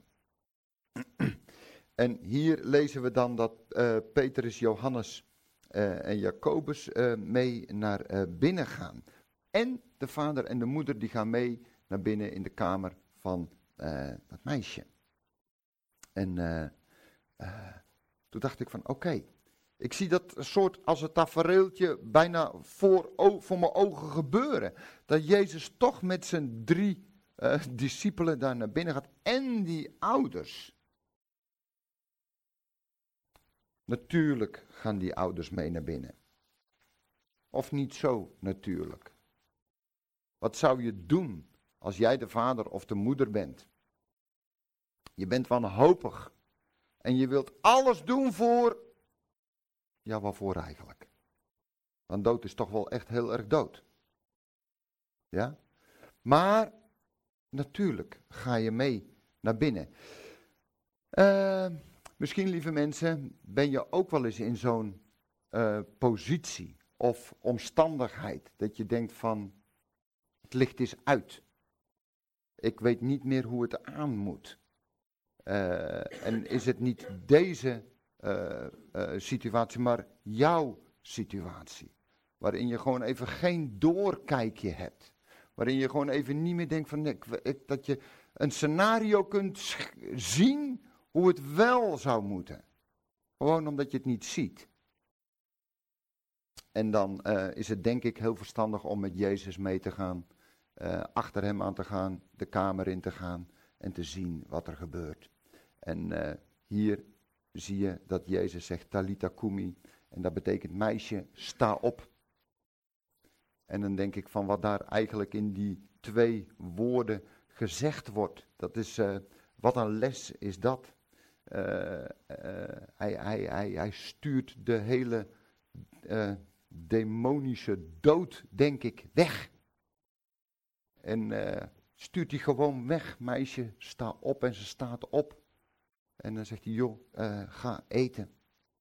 En hier lezen we dan dat uh, Petrus, Johannes uh, en Jacobus uh, mee naar uh, binnen gaan. En de vader en de moeder die gaan mee naar binnen in de kamer van uh, dat meisje. En uh, uh, toen dacht ik van oké, okay, ik zie dat soort als het tafereeltje bijna voor, o- voor mijn ogen gebeuren. Dat Jezus toch met zijn drie uh, discipelen daar naar binnen gaat en die ouders. Natuurlijk gaan die ouders mee naar binnen. Of niet zo natuurlijk. Wat zou je doen als jij de vader of de moeder bent? Je bent wanhopig. En je wilt alles doen voor... Ja, waarvoor eigenlijk? Want dood is toch wel echt heel erg dood. Ja? Maar, natuurlijk ga je mee naar binnen. Uh, misschien, lieve mensen, ben je ook wel eens in zo'n uh, positie of omstandigheid. Dat je denkt van, het licht is uit. Ik weet niet meer hoe het aan moet. Uh, en is het niet deze uh, uh, situatie, maar jouw situatie. Waarin je gewoon even geen doorkijkje hebt. Waarin je gewoon even niet meer denkt van, ik, ik, dat je een scenario kunt sch- zien hoe het wel zou moeten. Gewoon omdat je het niet ziet. En dan uh, is het denk ik heel verstandig om met Jezus mee te gaan. Uh, achter hem aan te gaan, de kamer in te gaan en te zien wat er gebeurt. En uh, hier zie je dat Jezus zegt Talita Kumi. En dat betekent meisje, sta op. En dan denk ik van wat daar eigenlijk in die twee woorden gezegd wordt. Dat is, uh, wat een les is dat. Uh, uh, hij, hij, hij, hij stuurt de hele uh, demonische dood, denk ik, weg. En uh, stuurt hij gewoon weg, meisje, sta op. En ze staat op. En dan zegt hij, joh, uh, ga eten.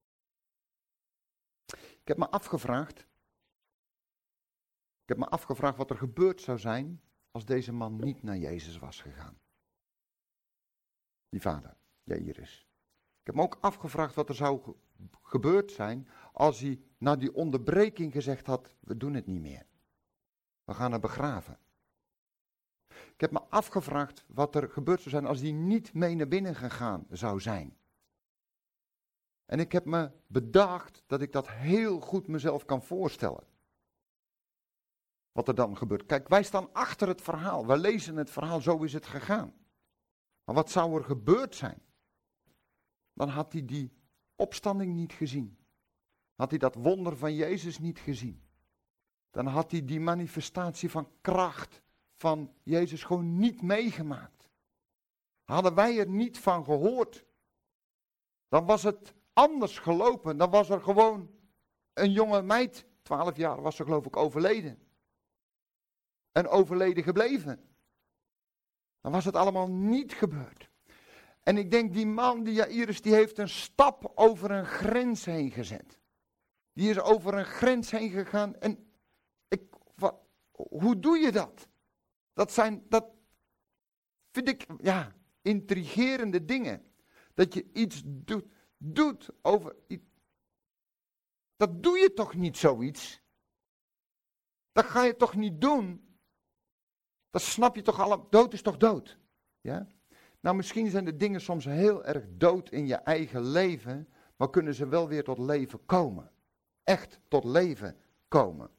Ik heb me afgevraagd. Ik heb me afgevraagd wat er gebeurd zou zijn als deze man niet naar Jezus was gegaan. Die vader, Jairus. Ik heb me ook afgevraagd wat er zou ge- gebeurd zijn als hij na die onderbreking gezegd had, we doen het niet meer. We gaan haar begraven. Ik heb me afgevraagd wat er gebeurd zou zijn als hij niet mee naar binnen gegaan zou zijn. En ik heb me bedacht dat ik dat heel goed mezelf kan voorstellen. Wat er dan gebeurt. Kijk, wij staan achter het verhaal. Wij lezen het verhaal, zo is het gegaan. Maar wat zou er gebeurd zijn? Dan had hij die opstanding niet gezien. Had hij dat wonder van Jezus niet gezien. Dan had hij die manifestatie van kracht van Jezus gewoon niet meegemaakt. Hadden wij er niet van gehoord, dan was het anders gelopen. Dan was er gewoon een jonge meid, twaalf jaar was ze geloof ik overleden. En overleden gebleven. Dan was het allemaal niet gebeurd. En ik denk die man, die Jairus, die heeft een stap over een grens heen gezet. Die is over een grens heen gegaan en ik, wat, hoe doe je dat? Dat zijn, dat vind ik, ja, intrigerende dingen. Dat je iets doet, doet over iets. Dat doe je toch niet zoiets? Dat ga je toch niet doen? Dat snap je toch allemaal? Dood is toch dood? Ja? Nou, misschien zijn de dingen soms heel erg dood in je eigen leven, maar kunnen ze wel weer tot leven komen. Echt tot leven komen.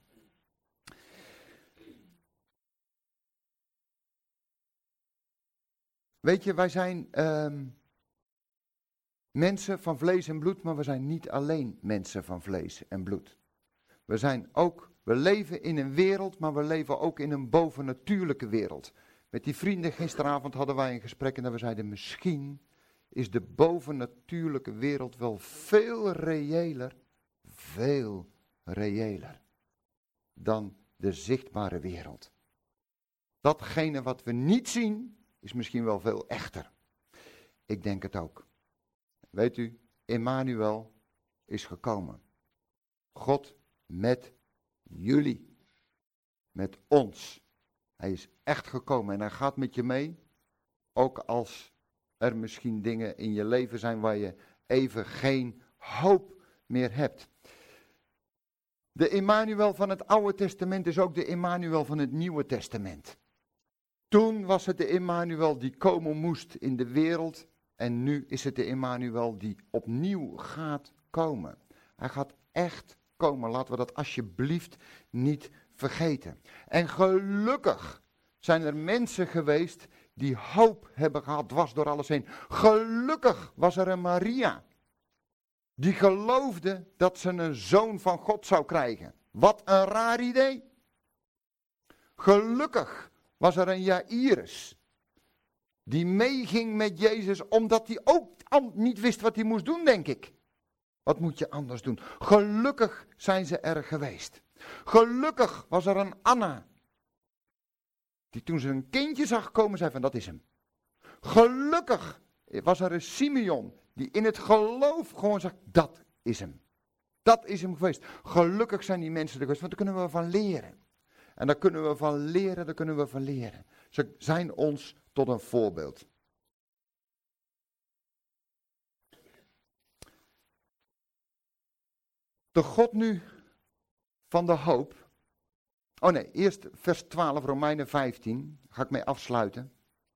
Weet je, wij zijn uh, mensen van vlees en bloed, maar we zijn niet alleen mensen van vlees en bloed. We zijn ook, we leven in een wereld, maar we leven ook in een bovennatuurlijke wereld. Met die vrienden gisteravond hadden wij een gesprek en dat we zeiden, misschien is de bovennatuurlijke wereld wel veel reëler, veel reëler dan de zichtbare wereld. Datgene wat we niet zien, is misschien wel veel echter. Ik denk het ook. Weet u, Emmanuel is gekomen. God met jullie. Met ons. Hij is echt gekomen en hij gaat met je mee. Ook als er misschien dingen in je leven zijn waar je even geen hoop meer hebt. De Emmanuel van het Oude Testament is ook de Emmanuel van het Nieuwe Testament. Toen was het de Emmanuel die komen moest in de wereld. En nu is het de Emmanuel die opnieuw gaat komen. Hij gaat echt komen. Laten we dat alsjeblieft niet vergeten. En gelukkig zijn er mensen geweest die hoop hebben gehad dwars door alles heen. Gelukkig was er een Maria. Die geloofde dat ze een zoon van God zou krijgen. Wat een raar idee. Gelukkig was er een Jairus. Die meeging met Jezus omdat hij ook niet wist wat hij moest doen, denk ik. Wat moet je anders doen? Gelukkig zijn ze er geweest. Gelukkig was er een Anna. Die toen ze een kindje zag komen zei van dat is hem. Gelukkig was er een Simeon. Die in het geloof gewoon zegt dat is hem. Dat is hem geweest. Gelukkig zijn die mensen er geweest. Want daar kunnen we van leren. En daar kunnen we van leren, daar kunnen we van leren. Ze zijn ons tot een voorbeeld. De God nu van de hoop. Oh nee, eerst vers twaalf, Romeinen vijftien. Ga ik mee afsluiten.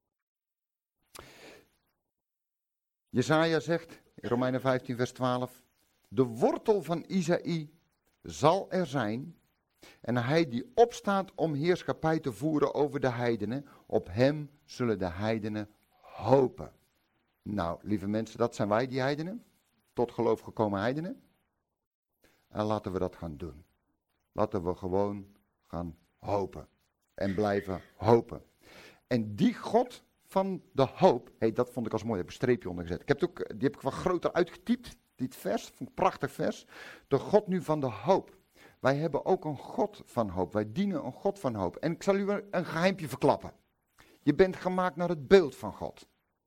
Jesaja zegt, in Romeinen vijftien vers twaalf. De wortel van Isaïe zal er zijn. En hij die opstaat om heerschappij te voeren over de heidenen. Op hem zullen de heidenen hopen. Nou, lieve mensen, dat zijn wij die heidenen. Tot geloof gekomen heidenen. En laten we dat gaan doen. Laten we gewoon gaan hopen. En blijven hopen. En die God van de hoop. Hey, dat vond ik als mooi. Ik heb een streepje onder gezet. Ik heb het ook, die heb ik wat groter uitgetypt. Dit vers. Vond ik een prachtig vers. De God nu van de hoop. Wij hebben ook een God van hoop. Wij dienen een God van hoop. En ik zal u een geheimpje verklappen. Je bent gemaakt naar het beeld van God.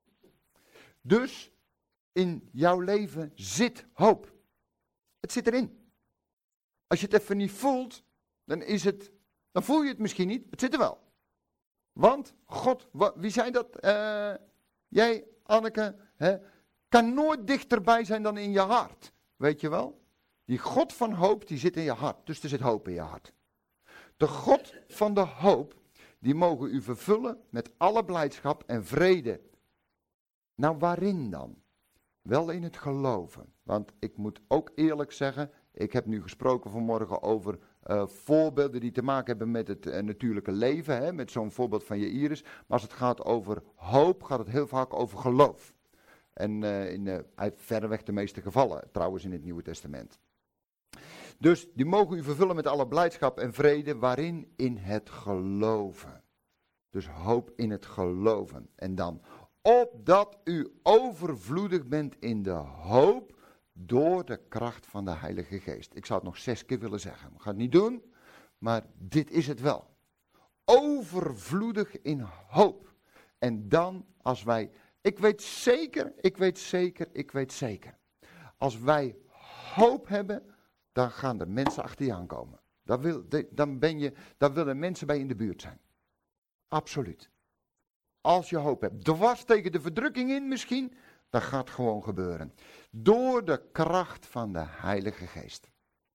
Dus in jouw leven zit hoop. Het zit erin. Als je het even niet voelt, dan is het, dan voel je het misschien niet. Het zit er wel. Want God, wie zei dat? Uh, jij, Anneke, hè, kan nooit dichterbij zijn dan in je hart. Weet je wel? Die God van hoop, die zit in je hart. Dus er zit hoop in je hart. De God van de hoop, die mogen u vervullen met alle blijdschap en vrede. Nou, waarin dan? Wel in het geloven. Want ik moet ook eerlijk zeggen, ik heb nu gesproken vanmorgen over uh, voorbeelden die te maken hebben met het uh, natuurlijke leven. Hè, met zo'n voorbeeld van Jairus. Maar als het gaat over hoop, gaat het heel vaak over geloof. En uh, in uh, verreweg de meeste gevallen, trouwens in het Nieuwe Testament. Dus die mogen u vervullen met alle blijdschap en vrede, waarin? In het geloven. Dus hoop in het geloven. En dan, opdat u overvloedig bent in de hoop, door de kracht van de Heilige Geest. Ik zou het nog zes keer willen zeggen. Ik ga het niet doen, maar dit is het wel. Overvloedig in hoop. En dan, als wij, ik weet zeker, ik weet zeker, ik weet zeker. Als wij hoop hebben, dan gaan er mensen achter je aankomen. Dan, wil, dan, ben je, dan willen mensen bij je in de buurt zijn. Absoluut. Als je hoop hebt. Dwars tegen de verdrukking in misschien. Dat gaat gewoon gebeuren. Door de kracht van de Heilige Geest.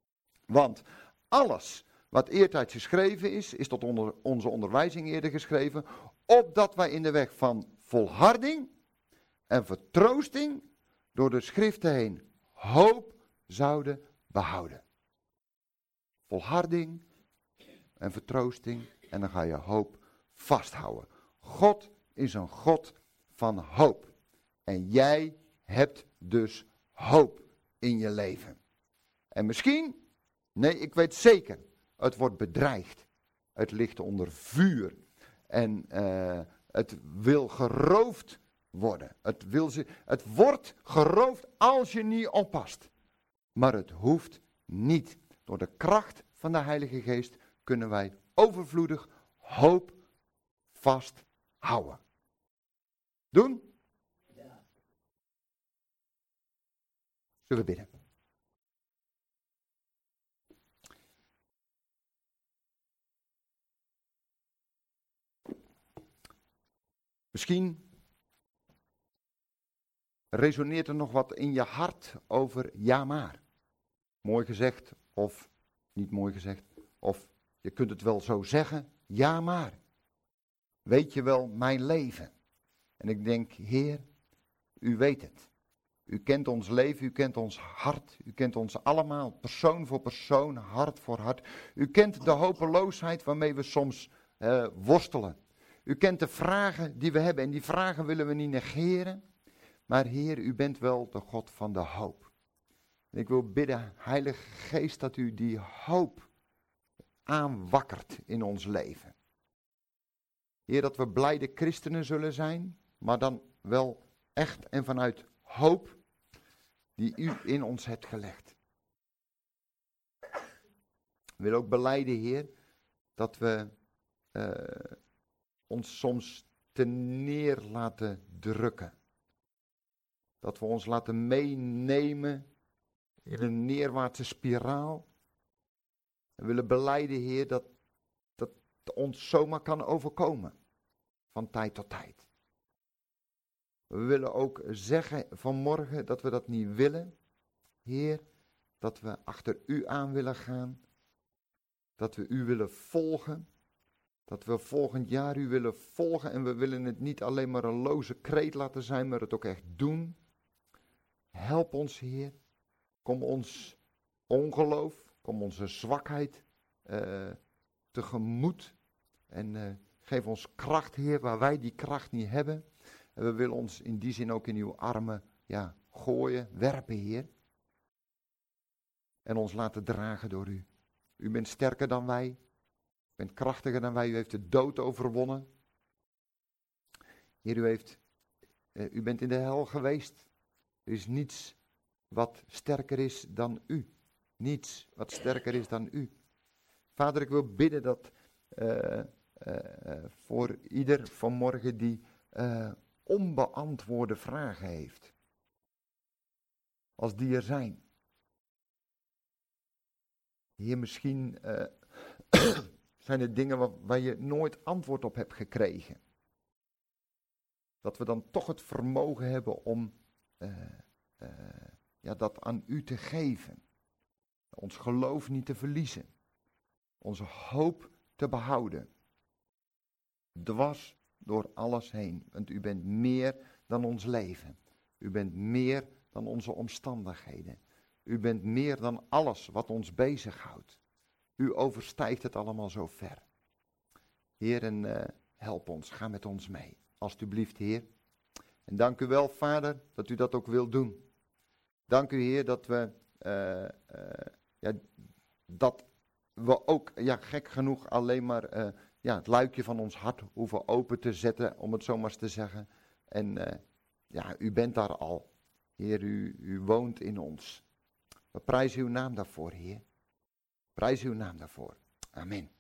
Want alles wat eertijds geschreven is, is tot onder onze onderwijzing eerder geschreven, opdat wij in de weg van volharding en vertroosting door de schriften heen hoop zouden behouden. Volharding en vertroosting en dan ga je hoop vasthouden. God is een God van hoop. En jij hebt dus hoop in je leven. En misschien, nee, ik weet zeker, het wordt bedreigd. Het ligt onder vuur. En uh, het wil geroofd worden. Het, wil ze, het wordt geroofd als je niet oppast. Maar het hoeft niet. Door de kracht van de Heilige Geest kunnen wij overvloedig hoop vasthouden. Doen? Ja. Zullen we bidden? Misschien resoneert er nog wat in je hart over ja maar. Mooi gezegd of niet mooi gezegd. Of je kunt het wel zo zeggen, ja maar. Weet je wel mijn leven? En ik denk, Heer, u weet het. U kent ons leven, u kent ons hart, u kent ons allemaal, persoon voor persoon, hart voor hart. U kent de hopeloosheid waarmee we soms uh, worstelen. U kent de vragen die we hebben en die vragen willen we niet negeren. Maar Heer, u bent wel de God van de hoop. En ik wil bidden, Heilige Geest, dat u die hoop aanwakkert in ons leven. Heer, dat we blijde christenen zullen zijn, maar dan wel echt en vanuit hoop die u in ons hebt gelegd. Ik wil ook belijden, Heer, dat we uh, ons soms te neer laten drukken. Dat we ons laten meenemen in een neerwaartse spiraal. We willen belijden, Heer, dat dat ons zomaar kan overkomen. Van tijd tot tijd. We willen ook zeggen vanmorgen dat we dat niet willen. Heer, dat we achter u aan willen gaan. Dat we u willen volgen. Dat we volgend jaar u willen volgen. En we willen het niet alleen maar een loze kreet laten zijn, maar het ook echt doen. Help ons, Heer. Kom ons ongeloof, kom onze zwakheid uh, tegemoet. En uh, geef ons kracht, Heer, waar wij die kracht niet hebben. En we willen ons in die zin ook in uw armen ja, gooien, werpen, Heer. En ons laten dragen door u. U bent sterker dan wij. U bent krachtiger dan wij. U heeft de dood overwonnen. Heer, u, heeft, uh, u bent in de hel geweest. Er is niets wat sterker is dan u. Niets wat sterker is dan u. Vader, ik wil bidden dat uh, uh, uh, voor ieder vanmorgen die uh, onbeantwoorde vragen heeft. Als die er zijn. Hier misschien uh, zijn er dingen waar, waar je nooit antwoord op hebt gekregen. Dat we dan toch het vermogen hebben om uh, uh, ja, dat aan u te geven. Ons geloof niet te verliezen. Onze hoop te behouden. Dwars door alles heen. Want u bent meer dan ons leven. U bent meer dan onze omstandigheden. U bent meer dan alles wat ons bezighoudt. U overstijgt het allemaal zo ver. Heer, en uh, help ons. Ga met ons mee. Alsjeblieft, Heer. En dank u wel, Vader, dat u dat ook wilt doen. Dank u, Heer, dat we, uh, uh, ja, dat we ook, ja, gek genoeg, alleen maar uh, ja, het luikje van ons hart hoeven open te zetten, om het zo maar eens te zeggen. En uh, ja, u bent daar al. Heer, u, u woont in ons. We prijzen uw naam daarvoor, Heer. Prijzen uw naam daarvoor. Amen.